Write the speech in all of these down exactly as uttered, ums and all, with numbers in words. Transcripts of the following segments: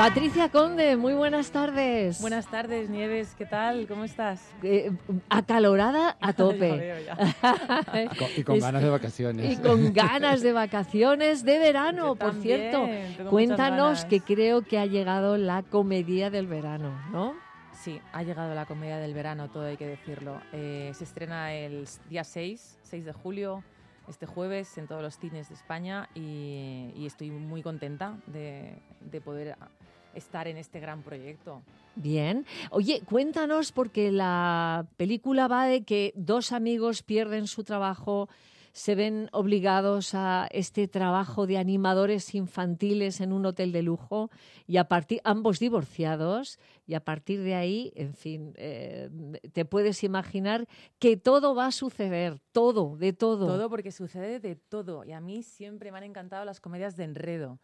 Patricia Conde, muy buenas tardes. Buenas tardes, Nieves, ¿qué tal? ¿Cómo estás? Eh, acalorada a tope. Ya veo, ya. y, con, y con ganas de vacaciones. Y con ganas de vacaciones de verano, Yo por también, cierto. tengo Cuéntanos, muchas ganas. que creo que ha llegado la comedia del verano, ¿no? Sí, ha llegado la comedia del verano, todo hay que decirlo. Eh, se estrena el día seis, seis de julio, este jueves, en todos los cines de España y, y estoy muy contenta de, de poder estar en este gran proyecto. Bien. Oye, cuéntanos, porque la película va de que dos amigos pierden su trabajo, se ven obligados a este trabajo de animadores infantiles en un hotel de lujo, y a partir, ambos divorciados, y a partir de ahí, en fin, eh, te puedes imaginar que todo va a suceder, todo, de todo. Todo, porque sucede de todo. Y a mí siempre me han encantado las comedias de enredo.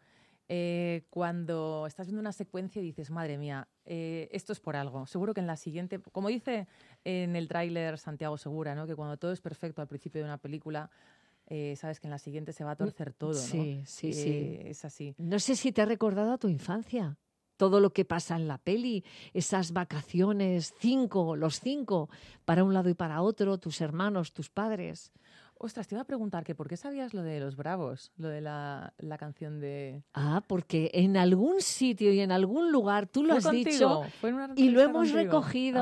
Eh, cuando estás viendo una secuencia y dices, madre mía, eh, esto es por algo. Seguro que en la siguiente, como dice en el tráiler Santiago Segura, ¿no? Que cuando todo es perfecto al principio de una película, eh, sabes que en la siguiente se va a torcer todo, ¿no? Sí, sí, eh, sí. Es así. No sé si te ha recordado a tu infancia. Todo lo que pasa en la peli, esas vacaciones, cinco, los cinco, para un lado y para otro, tus hermanos, tus padres. Ostras, te iba a preguntar que por qué sabías lo de Los Bravos, lo de la, la canción de... Ah, porque en algún sitio y en algún lugar tú lo ¿Fue has contigo? dicho ¿Fue en una y lo entrevista hemos contigo? recogido.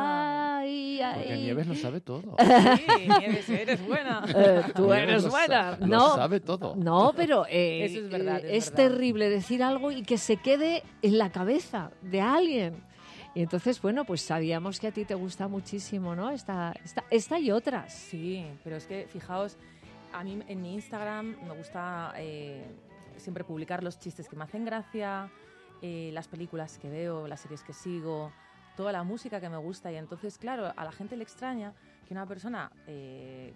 Ah. Ay, Porque ay. Nieves lo sabe todo. Sí, Nieves, eres buena. Eh, tú Nieves eres lo buena. sa- lo No, sabe todo. no, pero eh, Eso es verdad, eh, es es verdad. terrible decir algo y que se quede en la cabeza de alguien. Y entonces, bueno, pues sabíamos que a ti te gusta muchísimo, ¿no? Esta, esta, esta y otras. Sí, pero es que fijaos, a mí en mi Instagram me gusta eh, siempre publicar los chistes que me hacen gracia, eh, las películas que veo, las series que sigo, toda la música que me gusta. Y entonces, claro, a la gente le extraña que una persona eh,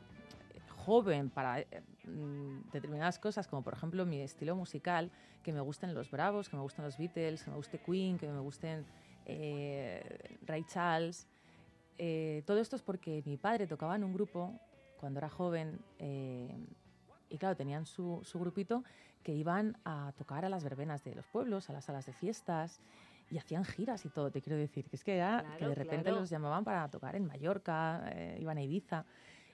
joven para eh, determinadas cosas, como por ejemplo mi estilo musical, que me gusten los Bravos, que me gusten los Beatles, que me guste Queen, que me gusten eh, Ray Charles. Eh, todo esto es porque mi padre tocaba en un grupo cuando era joven, eh, y claro, tenían su, su grupito que iban a tocar a las verbenas de los pueblos, a las salas de fiestas, y hacían giras y todo, te quiero decir, que es que, ya, Claro, que de repente claro. los llamaban para tocar en Mallorca, eh, iban a Ibiza,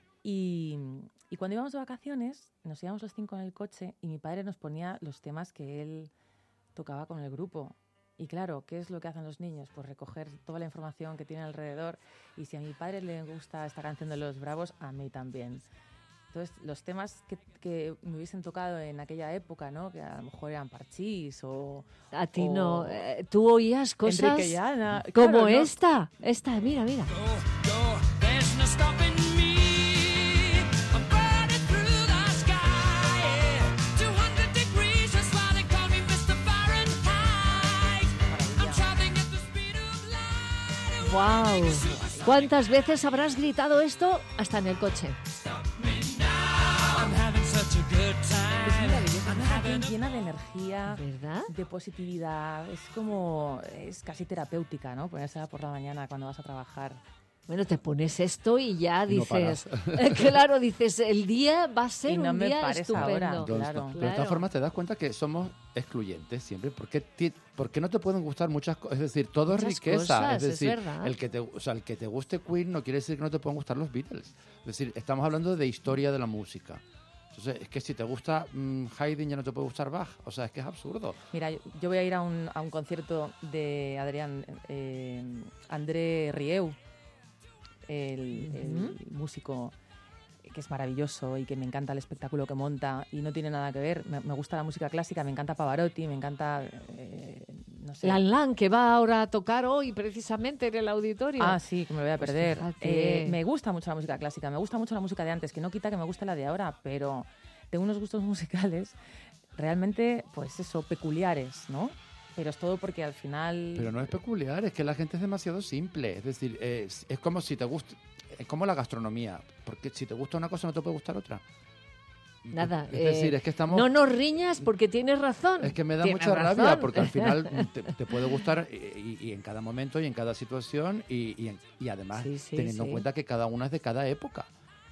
y, y cuando íbamos de vacaciones, nos íbamos los cinco en el coche, y mi padre nos ponía los temas que él tocaba con el grupo. Y claro, ¿qué es lo que hacen los niños? Pues recoger toda la información que tienen alrededor. Y si a mi padre le gusta esta canción de Los Bravos, a mí también. Entonces, los temas que, que me hubiesen tocado en aquella época, ¿no? Que a lo mejor eran Parchís o... A ti o no. Eh, tú oías cosas Enrique Llana. como Claro, ¿no? esta. Esta, mira, mira. ¡Wow! ¿Cuántas veces habrás gritado esto? Hasta en el coche. Es maravilloso, es una canción llena de energía, ¿Verdad? de positividad. Es como... es casi terapéutica, ¿no? Ponérsela por la mañana cuando vas a trabajar. Bueno, te pones esto y ya Y no dices... eh, claro, dices, el día va a ser Y no un me día pares estupendo. ahora. Todo esto. Claro. Pero de Claro. todas formas te das cuenta que somos excluyentes siempre. ¿Por qué, ti- por qué no te pueden gustar muchas cosas? Es decir, todo Muchas es riqueza. cosas, es es decir, verdad. el, que te, o sea, el que te guste Queen no quiere decir que no te puedan gustar los Beatles. Es decir, estamos hablando de historia de la música. Entonces, es que si te gusta mmm, Haydn ya no te puede gustar Bach. O sea, es que es absurdo. Mira, yo, yo voy a ir a un, a un concierto de Adrián eh, André Rieu, el, el músico que es maravilloso y que me encanta el espectáculo que monta y no tiene nada que ver. Me, me gusta la música clásica, me encanta Pavarotti, me encanta, eh, no sé. Lan Lan, que va ahora a tocar hoy precisamente en el auditorio. Ah, sí, que me lo voy a Pues perder. fíjate. Eh, me gusta mucho la música clásica, me gusta mucho la música de antes, que no quita que me guste la de ahora, pero tengo unos gustos musicales realmente, pues eso, peculiares, ¿no? Pero es todo porque al final... Pero no es peculiar, es que la gente es demasiado simple. Es decir, es, es como si te gusta... Es como la gastronomía. Porque si te gusta una cosa no te puede gustar otra. Nada. Es eh, decir, es que estamos... No nos riñas porque tienes razón. Es que me da Tienes mucha razón. rabia porque al final te, te puede gustar y, y en cada momento y en cada situación y, y, en- y además Sí, sí, teniendo sí. en cuenta que cada una es de cada época.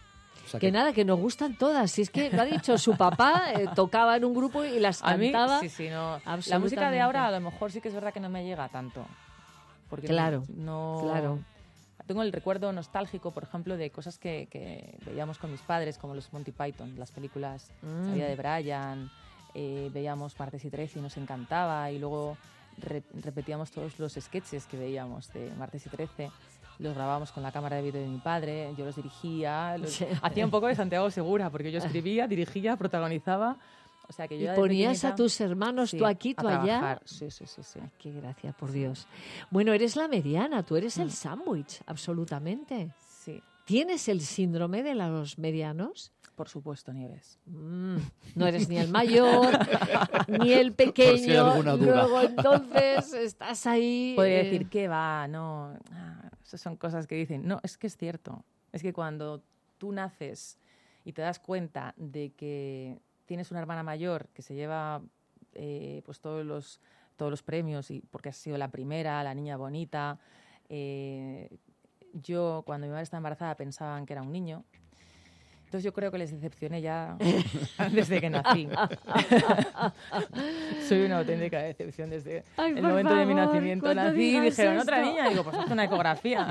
O sea Que nada, que nos gustan todas. Si es que lo ha dicho su papá, eh, tocaba en un grupo y las A mí, cantaba. sí, sí, no. La absolutamente. música de ahora a lo mejor sí que es verdad que no me llega tanto. Porque Claro, no... claro. Tengo el recuerdo nostálgico, por ejemplo, de cosas que, que veíamos con mis padres, como los Monty Python, las películas Mm. La vida de Brian, eh, veíamos Martes y Trece y nos encantaba, y luego re- repetíamos todos los sketches que veíamos de Martes y Trece, los grabábamos con la cámara de vídeo de mi padre, yo los dirigía, los... Sí. hacía un poco de Santiago Segura, porque yo escribía, dirigía, protagonizaba. O sea, que yo Y ya de ponías pequeñita- a tus hermanos, Sí, tú aquí, a tú allá. trabajar. Sí, sí, sí, sí. Ay, qué gracia, por Dios. Bueno, eres la mediana, tú eres el Mm. sándwich, absolutamente. Sí, ¿Tienes el síndrome de los medianos? por supuesto, Nieves. Mm, no eres ni el mayor, ni el pequeño. Por si hay alguna duda. Luego, entonces, estás ahí... Podría eh, decir, ¿qué va? No, ah, esas son cosas que dicen. No, es que es cierto. Es que cuando tú naces y te das cuenta de que tienes una hermana mayor que se lleva eh, pues todos los, todos los premios, y porque has sido la primera, la niña bonita. eh, yo, cuando mi madre estaba embarazada, pensaban que era un niño. Entonces yo creo que les decepcioné ya desde que nací. Soy una auténtica decepción desde Ay, el por momento de mi favor, nacimiento. cuando Nací y digas dijeron, ¿otra esto? niña? Y digo, pues haz una ecografía.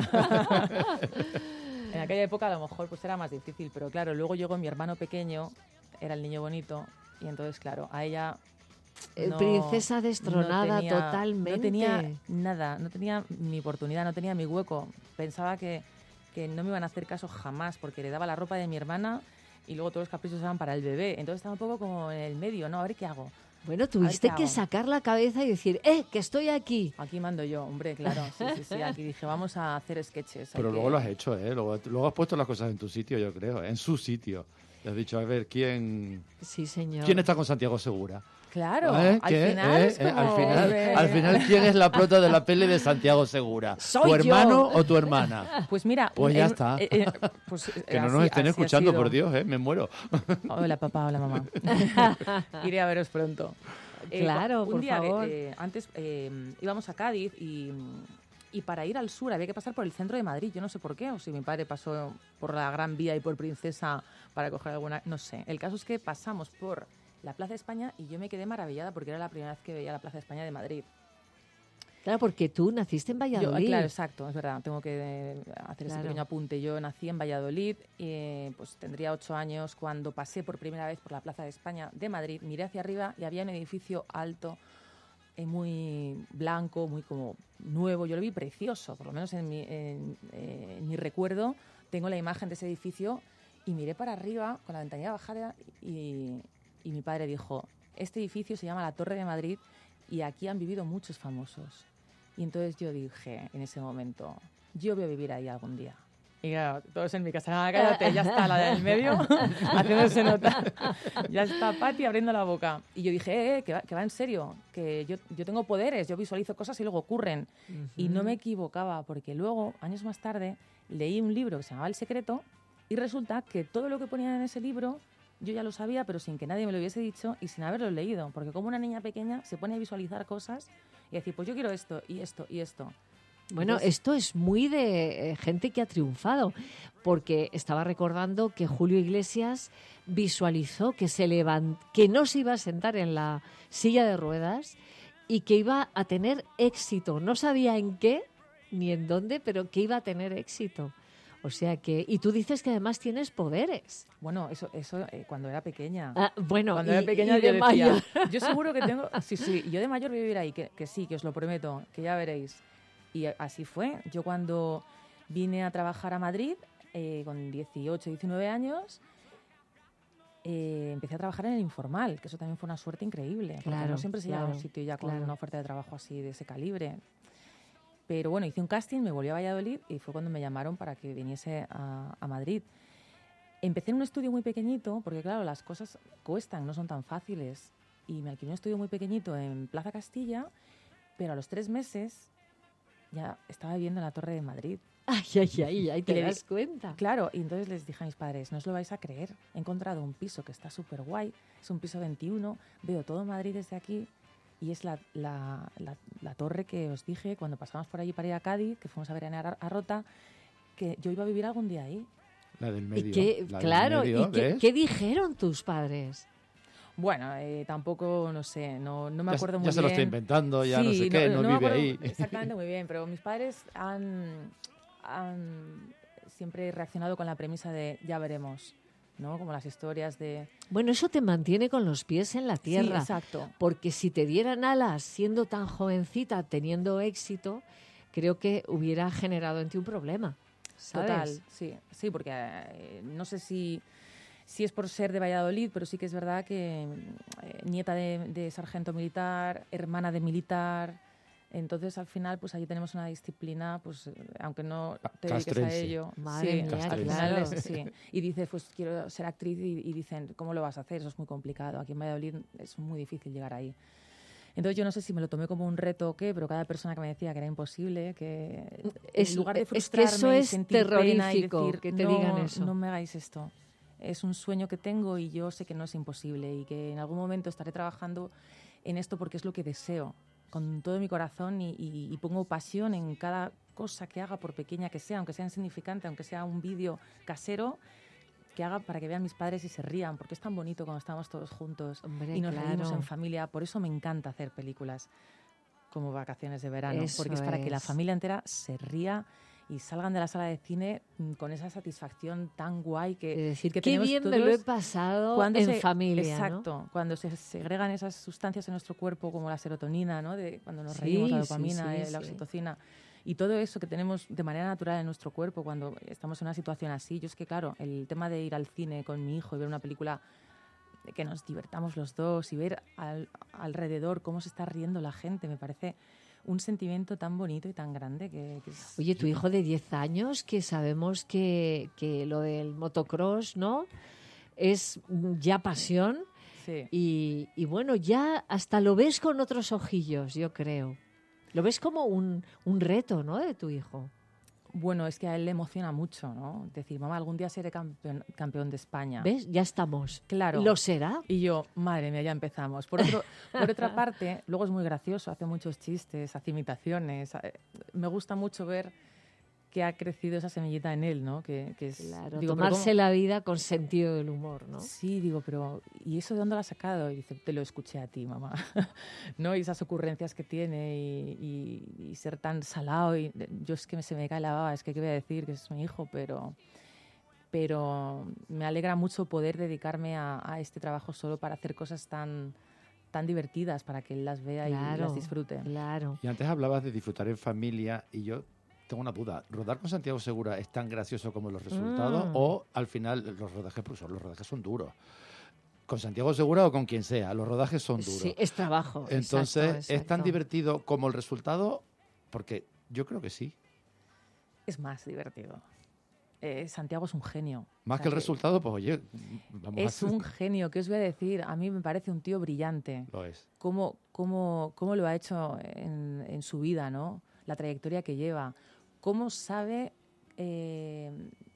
En aquella época a lo mejor pues era más difícil, pero claro, luego llegó mi hermano pequeño, era el niño bonito, y entonces, claro, a ella... Eh, no- princesa destronada no tenía- totalmente. No tenía nada, no tenía mi oportunidad, no tenía mi hueco. Pensaba que, que no me iban a hacer caso jamás, porque le daba la ropa de mi hermana y luego todos los caprichos eran para el bebé. Entonces estaba un poco como en el medio, ¿no? A ver qué hago. Bueno, tuviste qué que hago. sacar la cabeza y decir, ¡eh, que estoy aquí! Aquí mando yo, hombre, claro. Sí, sí, sí. Aquí dije, vamos a hacer sketches. hay Pero que- luego lo has hecho, ¿eh? Luego, luego has puesto las cosas en tu sitio, yo creo, ¿eh? En su sitio. Y has dicho, a ver, ¿quién, Sí, señor. ¿quién está con Santiago Segura? Claro, ¿Eh? al ¿Qué? final ¿Eh? es ¿Eh? como... al, final, eh, al final, ¿quién es la prota de la peli de Santiago Segura? Soy ¿Tu hermano yo. o tu hermana? Pues mira... Pues un- ya en- está. eh, eh, pues, eh, Que no así- nos estén así ha escuchando, sido. por Dios, ¿eh? Me muero. Hola papá, hola mamá. Iré a veros pronto. Eh, Claro, un por día, favor. eh, antes eh, íbamos a Cádiz y, y para ir al sur había que pasar por el centro de Madrid. Yo no sé por qué, o si mi padre pasó por la Gran Vía y por Princesa para coger alguna... No sé. El caso es que pasamos por la Plaza de España y yo me quedé maravillada porque era la primera vez que veía la Plaza de España de Madrid. Claro, porque tú naciste en Yo, Valladolid. claro, exacto, es verdad, tengo que eh, hacer ese Claro. pequeño apunte. Yo nací en Valladolid, eh, pues tendría ocho años cuando pasé por primera vez por la Plaza de España de Madrid, miré hacia arriba y había un edificio alto, eh, muy blanco, muy como nuevo. Yo lo vi precioso, por lo menos en mi, en, eh, en mi recuerdo tengo la imagen de ese edificio y miré para arriba con la ventanilla bajada y, y mi padre dijo, este edificio se llama la Torre de Madrid y aquí han vivido muchos famosos. Y entonces yo dije en ese momento, yo voy a vivir ahí algún día. Y claro, todos en mi casa, ah, cállate, ya está la del medio, haciéndose notar. Ya está Pati abriendo la boca. Y yo dije, eh, eh, que, va, que va en serio, que yo, yo tengo poderes, yo visualizo cosas y luego ocurren. Ujú. Y no me equivocaba, porque luego, años más tarde, leí un libro que se llamaba El Secreto y resulta que todo lo que ponían en ese libro yo ya lo sabía, pero sin que nadie me lo hubiese dicho y sin haberlo leído. Porque como una niña pequeña se pone a visualizar cosas y decir, pues yo quiero esto y esto y esto. Bueno, Entonces- esto es muy de eh, gente que ha triunfado, porque estaba recordando que Julio Iglesias visualizó que se levan- que no se iba a sentar en la silla de ruedas y que iba a tener éxito. No sabía en qué ni en dónde, pero que iba a tener éxito. O sea que, y tú dices que además tienes poderes. Bueno, eso, eso eh, cuando era pequeña. Ah, bueno, Cuando y, era pequeña y yo de decía, mayor. yo seguro que tengo... Sí, sí, yo de mayor voy a vivir ahí, que, que sí, que os lo prometo, que ya veréis. Y así fue. Yo cuando vine a trabajar a Madrid, eh, con dieciocho, diecinueve años, eh, empecé a trabajar en el informal, que eso también fue una suerte increíble. Porque Claro, no siempre se llega a un claro, sitio ya con claro. una oferta de trabajo así de ese calibre. Pero bueno, hice un casting, me volví a Valladolid y fue cuando me llamaron para que viniese a, a Madrid. Empecé en un estudio muy pequeñito, porque claro, las cosas cuestan, no son tan fáciles. Y me alquilé un estudio muy pequeñito en Plaza Castilla, pero a los tres meses ya estaba viviendo en la Torre de Madrid. Ay, ay, ay, ay, te Y le di- das cuenta. Claro, y entonces les dije a mis padres, no os lo vais a creer, he encontrado un piso que está súper guay, es un piso veintiuno, veo todo Madrid desde aquí y es la, la, la, la torre que os dije cuando pasamos por allí para ir a Cádiz, que fuimos a veranear a, a Rota, que yo iba a vivir algún día ahí. La del medio. ¿Y qué, la del claro, medio, ¿y qué, ¿ves? qué dijeron tus padres? Bueno, eh, tampoco, no sé, no, no me Ya, acuerdo muy ya bien. se lo está inventando, ya no Sí, sé qué, no, me vive acuerdo ahí. exactamente muy bien, pero mis padres han, han siempre reaccionado con la premisa de ya veremos, ¿no? Como las historias de... Bueno, eso te mantiene con los pies en la tierra. Sí, exacto. Porque si te dieran alas siendo tan jovencita, teniendo éxito, creo que hubiera generado en ti un problema. ¿Sabes? Total, sí, sí, porque eh, no sé si, si es por ser de Valladolid, pero sí que es verdad que eh, nieta de, de sargento militar, hermana de militar, entonces al final pues allí tenemos una disciplina, pues eh, aunque no te dediques a Castrense. ello, Madre sí, mía, al final claro. es- sí. Y dices, pues quiero ser actriz y, y dicen, ¿cómo lo vas a hacer? Eso es muy complicado. Aquí en Valladolid es muy difícil llegar ahí. Entonces yo no sé si me lo tomé como un reto o qué, pero cada persona que me decía que era imposible, que Es- en lugar de es que frustrarme eso y es sentir pena y terrorífico, decir, que te no, digan eso. no me hagáis esto. Es un sueño que tengo y yo sé que no es imposible y que en algún momento estaré trabajando en esto porque es lo que deseo, con todo mi corazón y, y- y pongo pasión en cada cosa que haga, por pequeña que sea, aunque sea insignificante, aunque sea un vídeo casero, que haga para que vean mis padres y se rían, porque es tan bonito cuando estamos todos juntos Hombre, y nos reímos claro. en familia. Por eso me encanta hacer películas como Vacaciones de Verano, Eso porque es para que la es. familia entera se ría y salgan de la sala de cine mm, con esa satisfacción tan guay que, Es decir, que qué tenemos bien me lo he todos pasado cuando en se- familia, Exacto, cuando se segregan esas sustancias en nuestro cuerpo como la serotonina, ¿no? De cuando nos Sí, reímos, la sí, dopamina, sí, eh, la sí. oxitocina y todo eso que tenemos de manera natural en nuestro cuerpo cuando estamos en una situación así. Yo es que, claro, el tema de ir al cine con mi hijo y ver una película que nos divertamos los dos y ver al- alrededor cómo se está riendo la gente, me parece un sentimiento tan bonito y tan grande que, que es... Oye, tu hijo de diez años, que sabemos que, que lo del motocross, ¿no? Es mm, ya pasión Sí. y, y bueno, ya hasta lo ves con otros ojillos, yo creo. Lo ves como un, un reto, ¿no? De tu hijo. Bueno, es que a él le emociona mucho, ¿no? Decir, mamá, algún día seré campeón, campeón de España. ¿Ves? Ya estamos. Claro. ¿Lo será? Y yo, madre mía, ya empezamos. Por, otro, por otra parte, luego es muy gracioso, hace muchos chistes, hace imitaciones. eh, Me gusta mucho ver que ha crecido esa semillita en él, ¿no? Que, que es, Claro, digo, ¿pero tomarse cómo? la vida con sentido del humor, ¿no? Sí, digo, pero ¿y eso de dónde lo has sacado? Y dice, te lo escuché a ti, mamá. ¿No? Y esas ocurrencias que tiene y, y- y ser tan salado. Y, yo es que se me cae la baba, es que qué voy a decir, que es mi hijo, pero, pero me alegra mucho poder dedicarme a, a este trabajo solo para hacer cosas tan, tan divertidas, para que él las vea y Claro, las disfrute. claro. Y antes hablabas de disfrutar en familia y yo tengo una duda. ¿Rodar con Santiago Segura es tan gracioso como los resultados Mm. o al final los rodajes, pues, son- los rodajes son duros? ¿Con Santiago Segura o con quien sea? Los rodajes son duros. Sí, es trabajo. Entonces, exacto, ¿es tan exacto. divertido como el resultado? Porque yo creo que sí. Es más divertido. Eh, Santiago es un genio. Más O sea, que el resultado, pues oye, vamos Es a... un genio, ¿qué os voy a decir? A mí me parece un tío brillante. Lo es. Cómo, cómo, cómo lo ha hecho en, en su vida, ¿no? La trayectoria que lleva. Cómo sabe eh,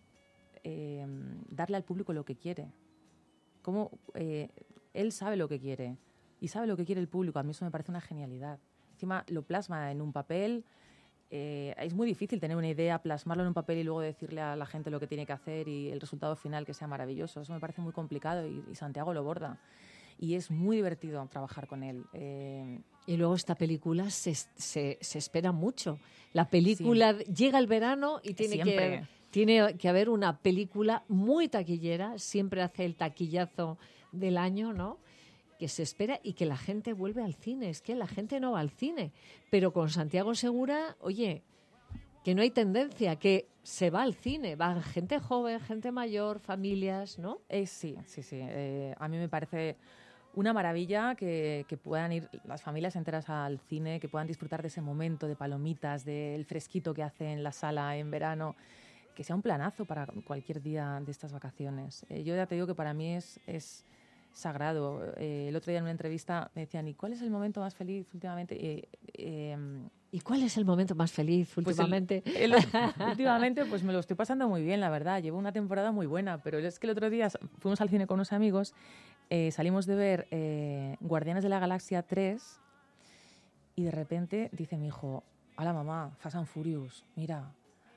eh, darle al público lo que quiere. Cómo eh, él sabe lo que quiere y sabe lo que quiere el público. A mí eso me parece una genialidad. Encima lo plasma en un papel. Eh, es muy difícil tener una idea, plasmarlo en un papel y luego decirle a la gente lo que tiene que hacer y el resultado final que sea maravilloso. Eso me parece muy complicado y, y Santiago lo borda. Y es muy divertido trabajar con él. Eh, Y luego esta película se, se, se espera mucho. La película llega el verano y tiene que, Siempre. tiene que haber una película muy taquillera. Siempre hace el taquillazo del año, ¿no? Que se espera y que la gente vuelve al cine. Es que la gente no va al cine. Pero con Santiago Segura, oye, que no hay tendencia, que se va al cine. Va gente joven, gente mayor, familias, ¿no? Eh, sí, sí, sí. Eh, a mí me parece una maravilla que, que puedan ir las familias enteras al cine, que puedan disfrutar de ese momento de palomitas, del fresquito que hace en la sala en verano, que sea un planazo para cualquier día de estas vacaciones. Eh, yo ya te digo que para mí es, es sagrado. Eh, el otro día en una entrevista me decían, ¿y cuál es el momento más feliz últimamente? Eh, eh, ¿Y cuál es el momento más feliz Pues el- últimamente? el- últimamente pues me lo estoy pasando muy bien, la verdad. Llevo una temporada muy buena, pero es que el otro día fuimos al cine con unos amigos, eh, salimos de ver eh, Guardianes de la Galaxia tres y de repente dice mi hijo, hola mamá, Fast and Furious, mira.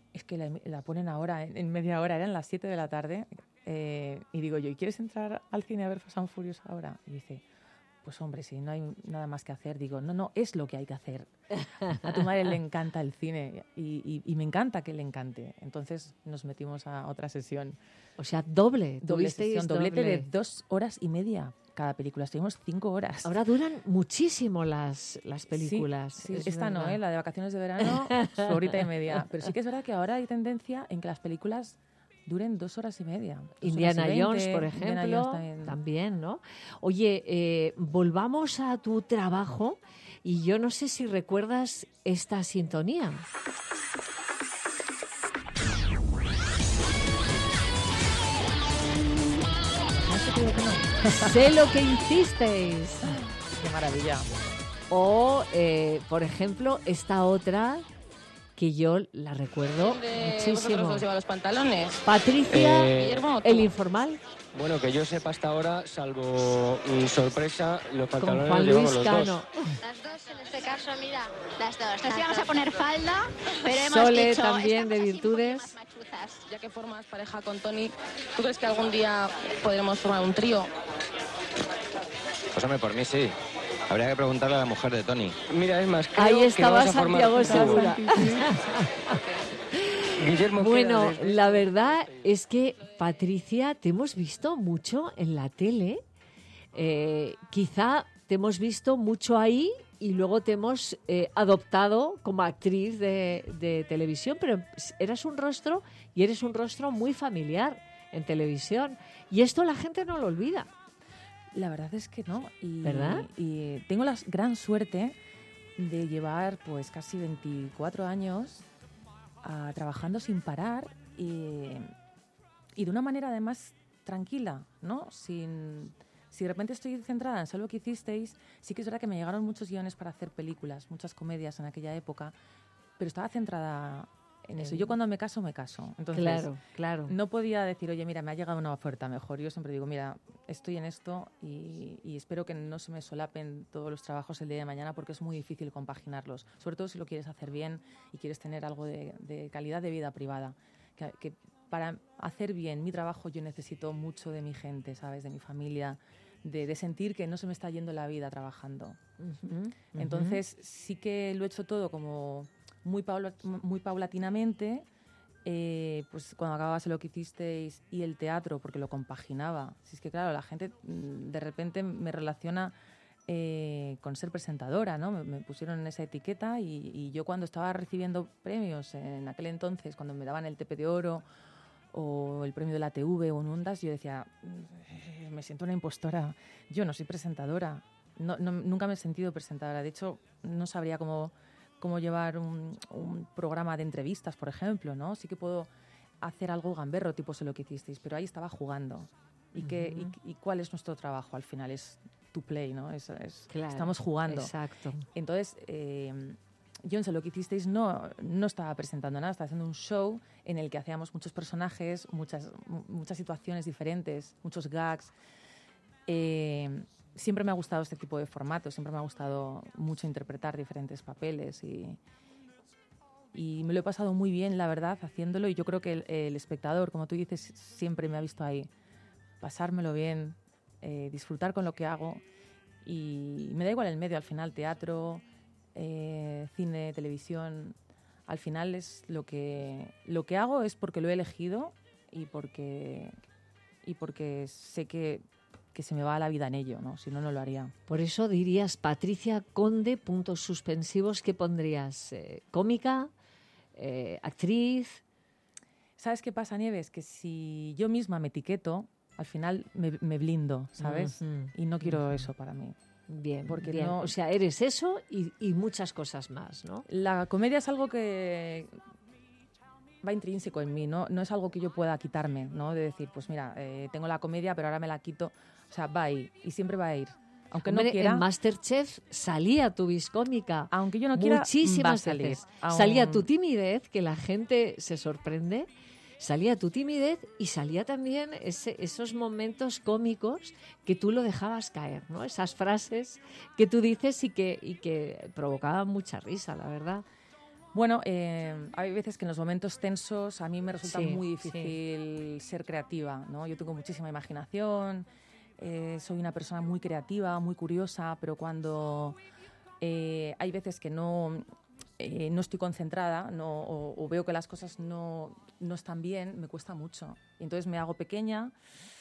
es que la, la ponen ahora, en, en media hora, eran las siete de la tarde, eh, y digo yo, ¿y quieres entrar al cine a ver Fast and Furious ahora? Y dice, pues hombre, si no hay nada más que hacer. Digo, no, no, es lo que hay que hacer. A tu madre le encanta el cine y, y, y me encanta que le encante. Entonces nos metimos a otra sesión. O sea, doble. Doble tuvisteis sesión, doblete doble. de dos horas y media cada película. Estuvimos cinco horas. Ahora duran muchísimo las, las películas. Sí, sí, es esta no, verdad. ¿eh? La de vacaciones de verano, su horita y media. Pero sí que es verdad que ahora hay tendencia en que las películas duren dos horas y media. Dos Indiana horas y Jones, veinte. por Indiana ejemplo, Jones también. también, ¿no? Oye, eh, volvamos a tu trabajo y yo no sé si recuerdas esta sintonía. No sé, creo que no. Sé lo que hicisteis. Qué maravilla. O, eh, por ejemplo, esta otra que yo la recuerdo ¿De muchísimo. vosotros dos lleva los pantalones? Patricia, Eh, Guillermo, ¿o tú? el informal, Bueno, que yo sepa hasta ahora, salvo mi sorpresa, los con pantalones Juan los llevamos Luis los Cano. dos. Las dos en este caso, mira, las dos. Nos íbamos a poner falda, pero hemos Sole dicho, también de estamos así un virtudes. poquito más machuzas. Ya que formas pareja con Tony, ¿tú crees que algún día podremos formar un trío? Pues hombre, por mí sí. Habría que preguntarle a la mujer de Tony. Mira, es más, creo Ahí que estaba vamos a formar Santiago un dúo. Segura. Guillermo, ¿qué Bueno, edad es? la verdad es que, Patricia, te hemos visto mucho en la tele. Eh, quizá te hemos visto mucho ahí y luego te hemos eh, adoptado como actriz de, de televisión, pero eras un rostro y eres un rostro muy familiar en televisión. Y esto la gente no lo olvida. La verdad es que no. Y, ¿Verdad? Y tengo la gran suerte de llevar pues casi veinticuatro años ah, trabajando sin parar y, y de una manera además tranquila, ¿no? Sin, si de repente estoy centrada en solo lo que hicisteis, sí que es verdad que me llegaron muchos guiones para hacer películas, muchas comedias en aquella época, pero estaba centrada en eso. Yo cuando me caso, me caso. Entonces, Claro, claro. no podía decir, oye, mira, me ha llegado una oferta mejor. Yo siempre digo, mira, estoy en esto y, y espero que no se me solapen todos los trabajos el día de mañana porque es muy difícil compaginarlos. Sobre todo si lo quieres hacer bien y quieres tener algo de, de calidad de vida privada. Que, que para hacer bien mi trabajo yo necesito mucho de mi gente, ¿sabes? De mi familia, de, de sentir que no se me está yendo la vida trabajando. Ujú, Entonces, sí que lo he hecho todo como muy, paula- muy paulatinamente. Eh, pues cuando acababas lo que hicisteis y el teatro, porque lo compaginaba. Si es que, claro, la gente mm, de repente me relaciona eh, con ser presentadora, ¿no? Me, me pusieron en esa etiqueta y, y yo cuando estaba recibiendo premios en aquel entonces, cuando me daban el Tepe de Oro o el premio de la T V o en Ondas, yo decía, "Mm, me siento una impostora, yo no soy presentadora, no, no, nunca me he sentido presentadora, de hecho no sabría cómo, cómo llevar un, un programa de entrevistas, por ejemplo, ¿no? Sí que puedo hacer algo gamberro, tipo sé lo que hicisteis, pero ahí estaba jugando. ¿Y, qué, y, y cuál es nuestro trabajo al final? Es to play, ¿no? Es, es- Claro, estamos jugando. Exacto. Entonces, eh, yo en sé lo que hicisteis no, no estaba presentando nada, estaba haciendo un show en el que hacíamos muchos personajes, muchas, mu- muchas situaciones diferentes, muchos gags. Eh, siempre me ha gustado este tipo de formatos, siempre me ha gustado mucho interpretar diferentes papeles y, y me lo he pasado muy bien, la verdad, haciéndolo y yo creo que el, el espectador, como tú dices, siempre me ha visto ahí. Pasármelo bien, eh, disfrutar con lo que hago y me da igual el medio, al final teatro, eh, cine, televisión, al final es lo que, lo que hago es porque lo he elegido y porque, y porque sé que, que se me va la vida en ello, ¿no? Si no, no lo haría. Por eso dirías, Patricia Conde, puntos suspensivos, ¿qué pondrías? Eh, ¿Cómica? Eh, ¿Actriz? ¿Sabes qué pasa, Nieves? Que si yo misma me etiqueto, al final me, me blindo, ¿sabes? Ujú, Y no quiero ujú. eso para mí. Bien, Porque bien. no- O sea, eres eso y, y muchas cosas más, ¿no? La comedia es algo que va intrínseco en mí, ¿no? No es algo que yo pueda quitarme, ¿no? De decir, pues mira, eh, tengo la comedia, pero ahora me la quito. O sea, va a ir y siempre va a ir. Aunque Hombre, no quiera, en Masterchef salía tu viscómica. aunque yo no quiera, Muchísimas va a salir. veces. Aún- Salía tu timidez, que la gente se sorprende. Salía tu timidez y salía también ese- esos momentos cómicos que tú lo dejabas caer, ¿no? Esas frases que tú dices y que, y que provocaban mucha risa, la verdad. Bueno, eh, hay veces que en los momentos tensos a mí me resulta Sí, muy difícil ser creativa, ¿no? Yo tengo muchísima imaginación, eh, soy una persona muy creativa, muy curiosa, pero cuando eh, hay veces que no, eh, no estoy concentrada no, o, o veo que las cosas no, no están bien, me cuesta mucho. Y entonces me hago pequeña,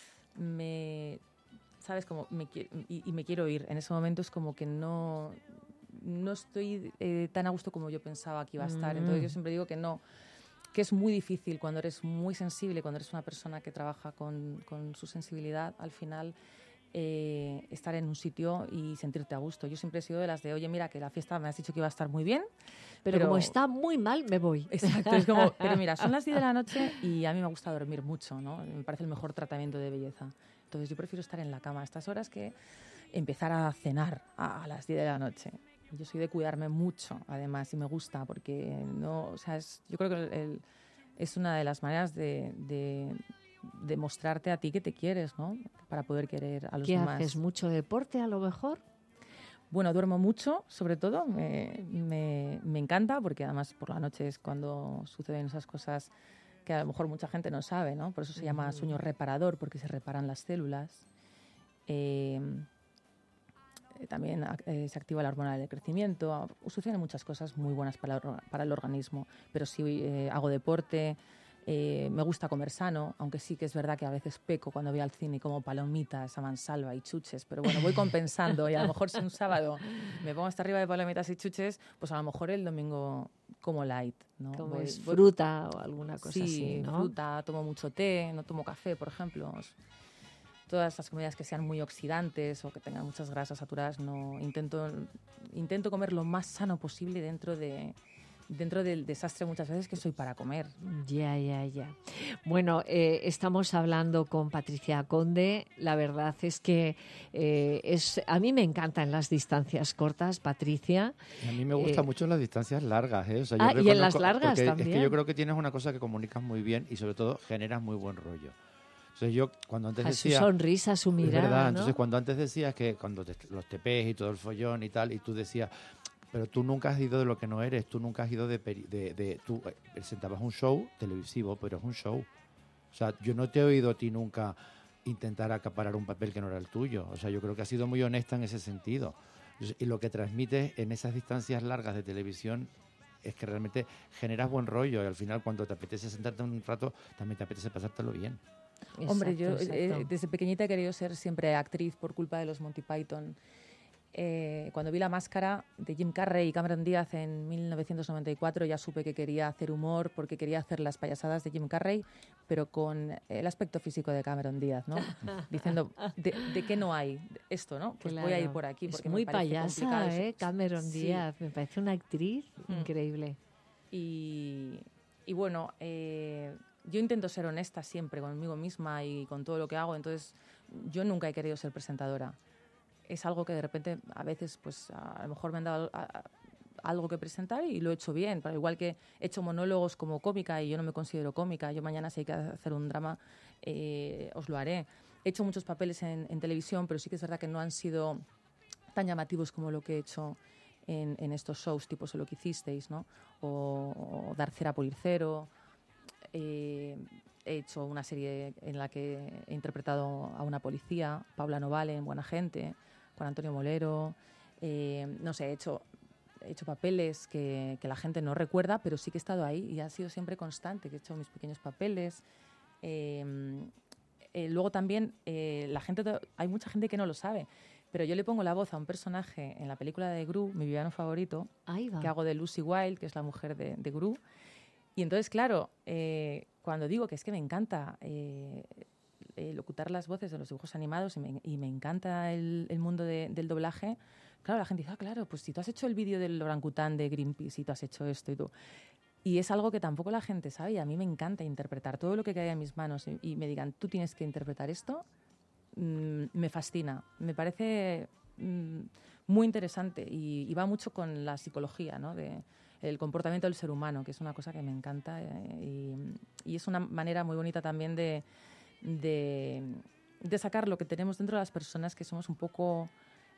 me, ¿sabes? Como me, y, y me quiero ir. En ese momento es como que no... no estoy eh, tan a gusto como yo pensaba que iba a estar. Entonces yo siempre digo que no, que es muy difícil cuando eres muy sensible, cuando eres una persona que trabaja con, con su sensibilidad, al final eh, estar en un sitio y sentirte a gusto. Yo siempre he sido de las de, oye, mira, que la fiesta me has dicho que iba a estar muy bien, Pero, pero como está muy mal, me voy. exacto, es como, pero mira, son las diez de la noche y a mí me gusta dormir mucho, ¿no? Me parece el mejor tratamiento de belleza. Entonces yo prefiero estar en la cama a estas horas que empezar a cenar a, a las diez de la noche. Yo soy de cuidarme mucho, además, y me gusta, porque no, o sea, es, yo creo que el, el, es una de las maneras de, de, de mostrarte a ti que te quieres, ¿no? Para poder querer a los ¿Qué demás. haces? ¿Mucho deporte, a lo mejor? Bueno, duermo mucho, sobre todo. Me, me, me encanta, porque además por la noche es cuando suceden esas cosas que a lo mejor mucha gente no sabe, ¿no? Por eso se llama sueño reparador, porque se reparan las células. Eh, También eh, se activa la hormona del crecimiento. Suceden muchas cosas muy buenas para el, para el organismo. Pero sí eh, hago deporte, eh, me gusta comer sano, aunque sí que es verdad que a veces peco cuando voy al cine y como palomitas a mansalva y chuches. Pero bueno, voy compensando y a lo mejor si un sábado me pongo hasta arriba de palomitas y chuches, pues a lo mejor el domingo como light, ¿no? Comes voy, fruta o alguna cosa sí, así, ¿no? fruta, tomo mucho té, no tomo café, por ejemplo. Todas las comidas que sean muy oxidantes o que tengan muchas grasas saturadas, no intento, intento comer lo más sano posible dentro, de, dentro del desastre muchas veces que soy para comer. Ya, ya, ya. Bueno, eh, estamos hablando con Patricia Conde. La verdad es que eh, es, a mí me encantan las distancias cortas, Patricia. Y a mí me gustan Eh, mucho las distancias largas, ¿eh? O sea, yo ah, y en las reconozco- largas porque también. Es que yo creo que tienes una cosa que comunicas muy bien y sobre todo generas muy buen rollo. Entonces yo cuando antes A su decía... sonrisa, su mirada, Es verdad, ¿no? entonces cuando antes decías que cuando te, los tepes y todo el follón y tal, y tú decías, pero tú nunca has ido de lo que no eres, tú nunca has ido de... peri- de, de tú eh, presentabas un show televisivo, pero es un show. O sea, yo no te he oído a ti nunca intentar acaparar un papel que no era el tuyo. O sea, yo creo que has sido muy honesta en ese sentido. Y lo que transmites en esas distancias largas de televisión es que realmente generas buen rollo y al final cuando te apetece sentarte un rato, también te apetece pasártelo bien. Exacto, Hombre, yo exacto. eh, desde pequeñita he querido ser siempre actriz por culpa de los Monty Python. Eh, cuando vi La Máscara de Jim Carrey y Cameron Díaz en mil novecientos noventa y cuatro ya supe que quería hacer humor porque quería hacer las payasadas de Jim Carrey, pero con el aspecto físico de Cameron Díaz, ¿no? Diciendo, ¿de, de qué no hay esto, no? Pues voy a ir Claro. por aquí Es porque muy me parece payasa, complicado. ¿eh? Cameron Sí. Díaz. Me parece una actriz Mm. increíble. Y, y bueno, eh, yo intento ser honesta siempre conmigo misma y con todo lo que hago, entonces yo nunca he querido ser presentadora. Es algo que de repente a veces pues a lo mejor me han dado a- a- algo que presentar y lo he hecho bien, pero igual que he hecho monólogos como cómica y yo no me considero cómica, yo mañana si hay que hacer un drama eh, os lo haré. He hecho muchos papeles en, en televisión, pero sí que es verdad que no han sido tan llamativos como lo que he hecho en, en estos shows tipo Sé lo que hicisteis, ¿no? O, o Dar cera por ir cero. Eh, he hecho una serie en la que he interpretado a una policía, Paula Novale, en Buena Gente, con Antonio Molero. Eh, no sé, he hecho, he hecho papeles que, que la gente no recuerda, pero sí que he estado ahí y ha sido siempre constante, que he hecho mis pequeños papeles. Eh, eh, luego también, eh, la gente, hay mucha gente que no lo sabe, pero yo le pongo la voz a un personaje en la película de Gru, mi villano favorito, Ahí va. que hago de Lucy Wilde, que es la mujer de, de Gru. Y entonces, claro, eh, cuando digo que es que me encanta eh, eh, locutar las voces de los dibujos animados y me, y me encanta el, el mundo de, del doblaje, claro, la gente dice, ah, claro, pues si tú has hecho el vídeo del orangután de Greenpeace y tú has hecho esto y tú... Y es algo que tampoco la gente sabe y a mí me encanta interpretar todo lo que caiga en mis manos y, y me digan, tú tienes que interpretar esto, mmm, me fascina. Me parece mmm, muy interesante y, y va mucho con la psicología, ¿no? De, el comportamiento del ser humano, que es una cosa que me encanta eh, y, y es una manera muy bonita también de, de, de sacar lo que tenemos dentro de las personas, que somos un poco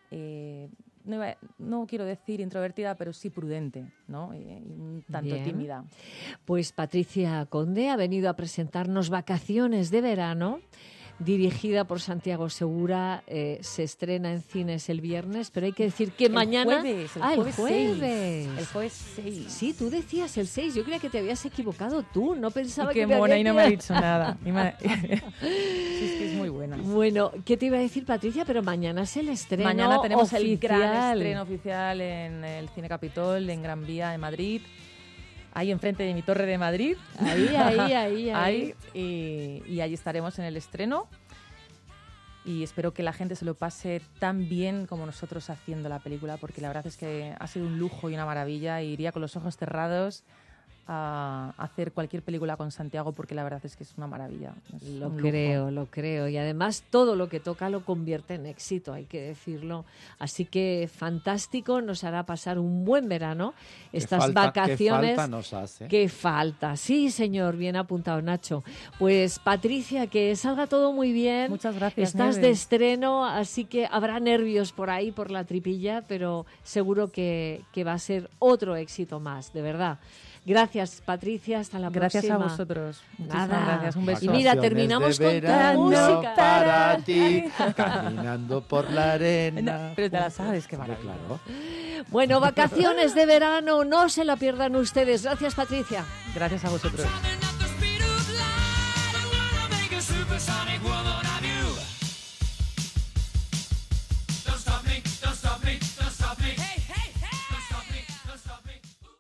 eh, no, iba- no quiero decir introvertida, pero sí prudente, ¿no? Y, y un tanto Bien. tímida. Pues Patricia Conde ha venido a presentarnos Vacaciones de Verano, dirigida por Santiago Segura. Eh, se estrena en cines el viernes, pero hay que decir que El mañana... jueves, el ah, jueves el jueves. seis. El jueves seis. Sí, tú decías el seis. Yo creía que te habías equivocado tú. No pensaba Y qué que me mona, había y no me ha quedado- dicho nada. Y me ha- sí, es que es muy buena. Bueno, ¿qué te iba a decir, Patricia? Pero mañana es el estreno Mañana tenemos oficial. el gran estreno oficial en el Cine Capitol, en Gran Vía, en Madrid. Ahí enfrente de mi torre de Madrid. Ahí, ahí, ahí, ahí. Ahí, y, y allí estaremos en el estreno. Y espero que la gente se lo pase tan bien como nosotros haciendo la película, porque la verdad es que ha sido un lujo y una maravilla. Y iría con los ojos cerrados a hacer cualquier película con Santiago, porque la verdad es que es una maravilla. Es Lo un lujo. creo, lo creo. Y además todo lo que toca lo convierte en éxito, hay que decirlo. Así que fantástico, nos hará pasar un buen verano. Qué Estas falta- vacaciones. Qué falta nos hace. Qué falta. Sí, señor, bien apuntado, Nacho. Pues Patricia, que salga todo muy bien. Muchas gracias, Estás de Nieves. estreno, así que habrá nervios por ahí, por la tripilla, pero seguro que, que va a ser otro éxito más, de verdad. Gracias, Patricia. Hasta la Gracias próxima. a vosotros. Muchísimas Nada. gracias. Un beso. Y mira, Vacaciones terminamos de con tu verano música. para ti, caminando por la arena. No, pero te la sabes, qué Hombre, maravilla. claro. Bueno, vacaciones de verano, no se la pierdan ustedes. Gracias, Patricia. Gracias a vosotros.